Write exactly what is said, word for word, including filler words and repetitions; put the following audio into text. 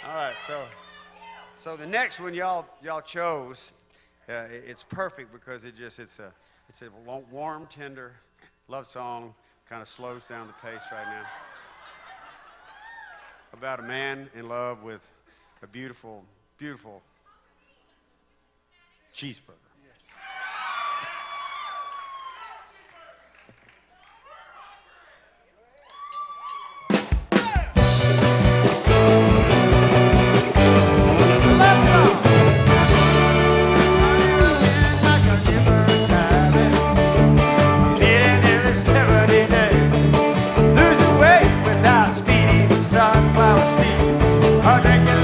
All right, so so the next one y'all y'all chose, uh, it's perfect because it just it's a it's a warm, tender love song, kind of slows down the pace right now. About a man in love with a beautiful, beautiful cheeseburger. Sunflower seed, a drinking